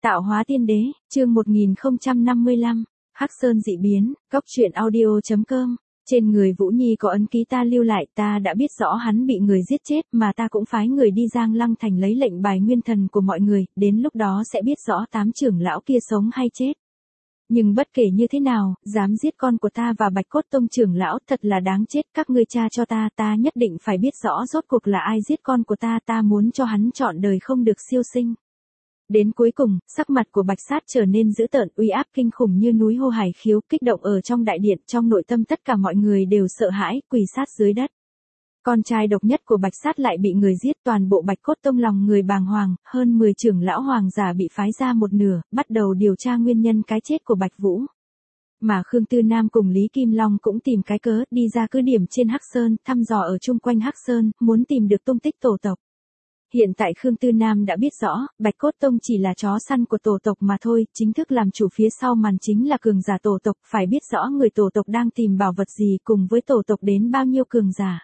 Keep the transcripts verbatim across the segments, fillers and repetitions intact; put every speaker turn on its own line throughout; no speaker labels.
Tạo hóa tiên đế, chương một nghìn không trăm năm mươi lăm, Hắc Sơn dị biến, góc truyện audio chấm com. Trên người Vũ Nhi có ấn ký ta lưu lại, ta đã biết rõ hắn bị người giết chết, mà ta cũng phái người đi Giang Lăng thành lấy lệnh bài nguyên thần của mọi người, đến lúc đó sẽ biết rõ tám trưởng lão kia sống hay chết. Nhưng bất kể như thế nào, dám giết con của ta và Bạch Cốt Tông trưởng lão thật là đáng chết, các ngươi tra cho ta, ta nhất định phải biết rõ rốt cuộc là ai giết con của ta, ta muốn cho hắn trọn đời không được siêu sinh. Đến cuối cùng, sắc mặt của Bạch Sát trở nên dữ tợn, uy áp kinh khủng như núi hô hải khiếu, kích động ở trong đại điện, trong nội tâm tất cả mọi người đều sợ hãi, quỳ sát dưới đất. Con trai độc nhất của Bạch Sát lại bị người giết, toàn bộ Bạch Cốt Tông lòng người bàng hoàng, hơn mười trưởng lão hoàng giả bị phái ra một nửa, bắt đầu điều tra nguyên nhân cái chết của Bạch Vũ. Mà Khương Tư Nam cùng Lý Kim Long cũng tìm cái cớ, đi ra cứ điểm trên Hắc Sơn, thăm dò ở chung quanh Hắc Sơn, muốn tìm được tung tích tổ tộc. Hiện tại Khương Tư Nam đã biết rõ, Bạch Cốt Tông chỉ là chó săn của tổ tộc mà thôi, chính thức làm chủ phía sau màn chính là cường giả tổ tộc, phải biết rõ người tổ tộc đang tìm bảo vật gì cùng với tổ tộc đến bao nhiêu cường giả.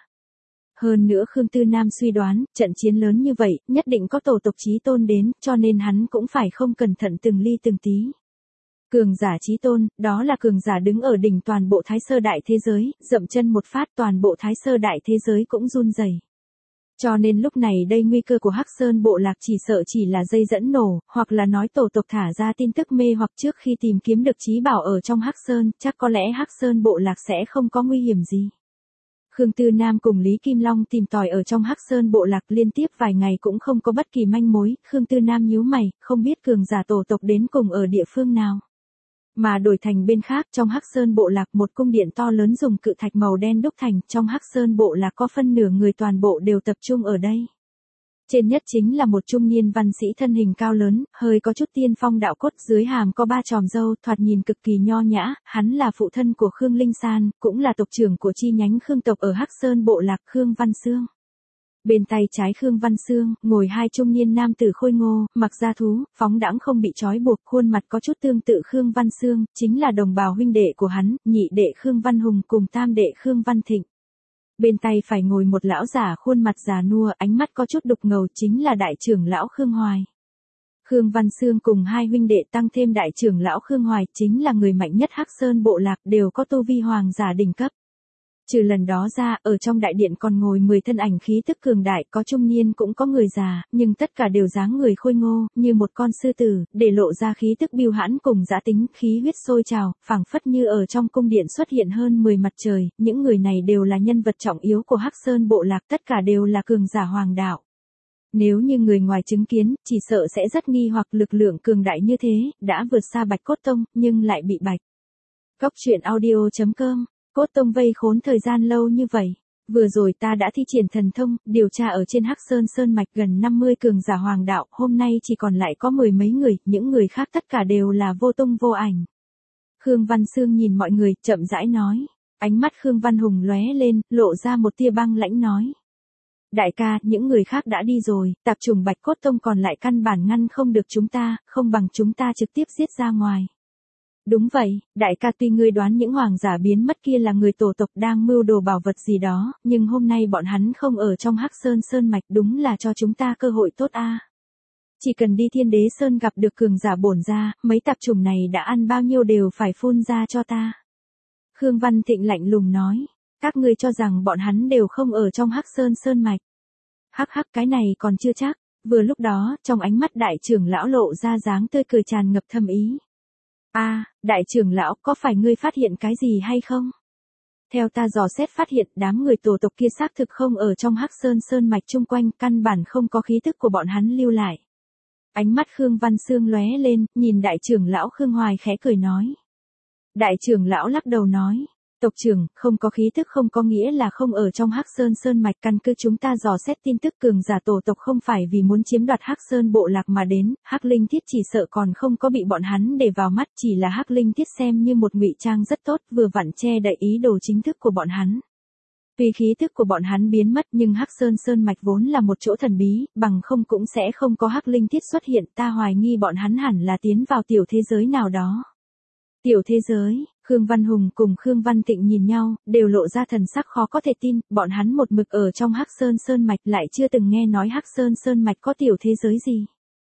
Hơn nữa Khương Tư Nam suy đoán, trận chiến lớn như vậy, nhất định có tổ tộc chí tôn đến, cho nên hắn cũng phải không cẩn thận từng ly từng tí. Cường giả chí tôn, đó là cường giả đứng ở đỉnh toàn bộ Thái Sơ Đại thế giới, dậm chân một phát toàn bộ Thái Sơ Đại thế giới cũng run rẩy. Cho nên lúc này đây nguy cơ của Hắc Sơn bộ lạc chỉ sợ chỉ là dây dẫn nổ, hoặc là nói tổ tộc thả ra tin tức mê hoặc trước khi tìm kiếm được chí bảo ở trong Hắc Sơn, chắc có lẽ Hắc Sơn bộ lạc sẽ không có nguy hiểm gì. Khương Tư Nam cùng Lý Kim Long tìm tòi ở trong Hắc Sơn bộ lạc liên tiếp vài ngày cũng không có bất kỳ manh mối, Khương Tư Nam nhíu mày, không biết cường giả tổ tộc đến cùng ở địa phương nào. Mà đổi thành bên khác, trong Hắc Sơn bộ lạc một cung điện to lớn dùng cự thạch màu đen đúc thành, trong Hắc Sơn bộ lạc có phân nửa người toàn bộ đều tập trung ở đây. Trên nhất chính là một trung niên văn sĩ thân hình cao lớn, hơi có chút tiên phong đạo cốt, dưới hàm có ba chòm râu, thoạt nhìn cực kỳ nho nhã, hắn là phụ thân của Khương Linh San, cũng là tộc trưởng của chi nhánh Khương tộc ở Hắc Sơn bộ lạc, Khương Văn Xương. Bên tay trái Khương Văn Xương, ngồi hai trung niên nam tử khôi ngô, mặc da thú, phóng đãng không bị trói buộc, khuôn mặt có chút tương tự Khương Văn Xương, chính là đồng bào huynh đệ của hắn, nhị đệ Khương Văn Hùng cùng tam đệ Khương Văn Thịnh. Bên tay phải ngồi một lão giả khuôn mặt già nua, ánh mắt có chút đục ngầu, chính là đại trưởng lão Khương Hoài. Khương Văn Xương cùng hai huynh đệ tăng thêm đại trưởng lão Khương Hoài, chính là người mạnh nhất Hắc Sơn bộ lạc, đều có tu vi hoàng giả đỉnh cấp. Trừ lần đó ra, ở trong đại điện còn ngồi mười thân ảnh khí tức cường đại, có trung niên cũng có người già, nhưng tất cả đều dáng người khôi ngô, như một con sư tử, để lộ ra khí tức bưu hãn cùng dã tính, khí huyết sôi trào, phảng phất như ở trong cung điện xuất hiện hơn mười mặt trời, những người này đều là nhân vật trọng yếu của Hắc Sơn bộ lạc, tất cả đều là cường giả hoàng đạo. Nếu như người ngoài chứng kiến, chỉ sợ sẽ rất nghi hoặc lực lượng cường đại như thế, đã vượt xa Bạch Cốt Tông, nhưng lại bị Bạch Góc truyện audio chấm com. Cốt Tông vây khốn thời gian lâu như vậy. Vừa rồi ta đã thi triển thần thông, điều tra ở trên Hắc Sơn Sơn Mạch gần năm mươi cường giả hoàng đạo, hôm nay chỉ còn lại có mười mấy người, những người khác tất cả đều là vô tung vô ảnh. Khương Văn Xương nhìn mọi người, chậm rãi nói. Ánh mắt Khương Văn Hùng lóe lên, lộ ra một tia băng lãnh nói. Đại ca, những người khác đã đi rồi, tạp chủng Bạch Cốt Tông còn lại căn bản ngăn không được chúng ta, không bằng chúng ta trực tiếp giết ra ngoài. Đúng vậy, đại ca, tuy ngươi đoán những hoàng giả biến mất kia là người tổ tộc đang mưu đồ bảo vật gì đó, nhưng hôm nay bọn hắn không ở trong Hắc Sơn Sơn Mạch, đúng là cho chúng ta cơ hội tốt a. Chỉ cần đi Thiên Đế Sơn gặp được cường giả bổn gia, mấy tạp chủng này đã ăn bao nhiêu đều phải phun ra cho ta. Khương Văn Thịnh lạnh lùng nói, các ngươi cho rằng bọn hắn đều không ở trong Hắc Sơn Sơn Mạch. Hắc hắc, cái này còn chưa chắc. Vừa lúc đó, trong ánh mắt đại trưởng lão lộ ra dáng tươi cười tràn ngập thâm ý. A, à, đại trưởng lão, có phải ngươi phát hiện cái gì hay không? Theo ta dò xét phát hiện, đám người tổ tộc kia xác thực không ở trong Hắc Sơn Sơn Mạch chung quanh, căn bản không có khí tức của bọn hắn lưu lại. Ánh mắt Khương Văn Xương lóe lên, nhìn đại trưởng lão Khương Hoài khẽ cười nói. Đại trưởng lão lắc đầu nói. Tộc trưởng, không có khí tức không có nghĩa là không ở trong Hắc Sơn Sơn Mạch, căn cứ chúng ta dò xét tin tức cường giả tổ tộc không phải vì muốn chiếm đoạt Hắc Sơn bộ lạc mà đến, Hắc Linh Thiết chỉ sợ còn không có bị bọn hắn để vào mắt, chỉ là Hắc Linh Thiết xem như một ngụy trang rất tốt, vừa vặn che đậy ý đồ chính thức của bọn hắn. Tuy khí tức của bọn hắn biến mất nhưng Hắc Sơn Sơn Mạch vốn là một chỗ thần bí, bằng không cũng sẽ không có Hắc Linh Thiết xuất hiện, ta hoài nghi bọn hắn hẳn là tiến vào tiểu thế giới nào đó. Tiểu thế giới, Khương Văn Hùng cùng Khương Văn Thịnh nhìn nhau, đều lộ ra thần sắc khó có thể tin, bọn hắn một mực ở trong Hắc Sơn Sơn Mạch lại chưa từng nghe nói Hắc Sơn Sơn Mạch có tiểu thế giới gì.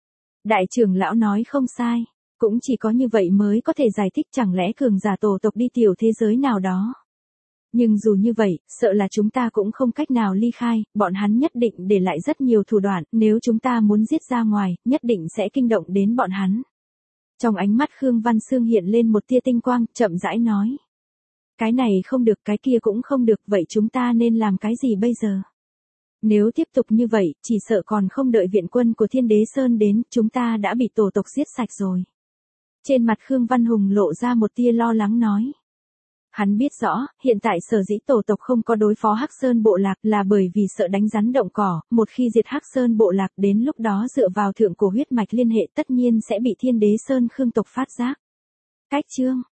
Đại trưởng lão nói không sai. Cũng chỉ có như vậy mới có thể giải thích chẳng lẽ cường giả tổ tộc đi tiểu thế giới nào đó. Nhưng dù như vậy, sợ là chúng ta cũng không cách nào ly khai, bọn hắn nhất định để lại rất nhiều thủ đoạn, nếu chúng ta muốn giết ra ngoài, nhất định sẽ kinh động đến bọn hắn. Trong ánh mắt Khương Văn Sương hiện lên một tia tinh quang, chậm rãi nói. Cái này không được, cái kia cũng không được, vậy chúng ta nên làm cái gì bây giờ? Nếu tiếp tục như vậy, chỉ sợ còn không đợi viện quân của Thiên Đế Sơn đến, chúng ta đã bị tổ tộc giết sạch rồi. Trên mặt Khương Văn Hùng lộ ra một tia lo lắng nói. Hắn biết rõ, hiện tại sở dĩ tổ tộc không có đối phó Hắc Sơn bộ lạc là bởi vì sợ đánh rắn động cỏ, một khi diệt Hắc Sơn bộ lạc đến lúc đó dựa vào thượng cổ huyết mạch liên hệ tất nhiên sẽ bị Thiên Đế Sơn Khương tộc phát giác. Cách chương